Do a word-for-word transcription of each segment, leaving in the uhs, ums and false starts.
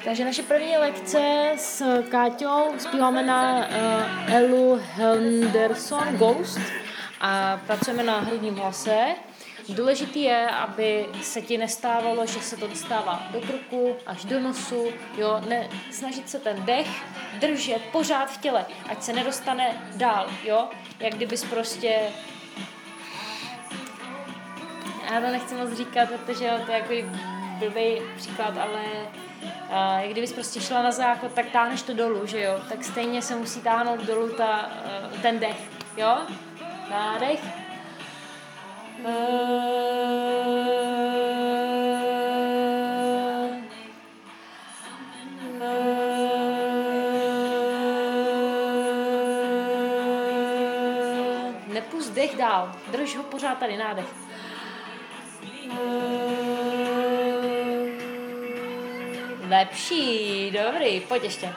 Takže naše první lekce s Káťou zpíváme na uh, Elu Henderson Ghost a pracujeme na hrudním hlase. Důležité je, aby se ti nestávalo, že se to dostává do krku až do nosu, jo, ne, snažit se ten dech držet pořád v těle, ať se nedostane dál, jo, jak kdybys prostě, já to nechci moc říkat, protože jo, to je jako blbý příklad, ale uh, jak kdybys prostě šla na záchod, tak táhneš to dolů, že jo, tak stejně se musí táhnout dolů ta, uh, ten dech, jo, nádech. Nepust dech dál, drž ho pořád tady, nádech. Lepší, dobrý, pojď ještě.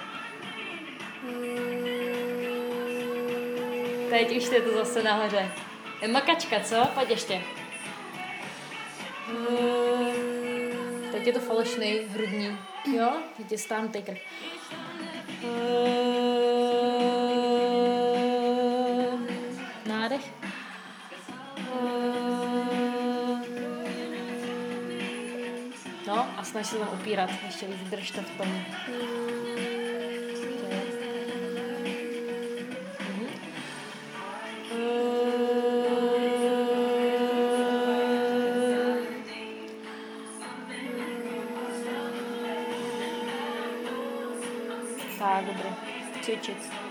Teď už je to zase nahoře. Je makačka, co? Pojď ještě. Teď je to falešný hrudní, jo? Teď je stáhnutý krk. Nádech. No a snaž se tam opírat, ještě víc držte v tom. Tak, dobré. Cvičit.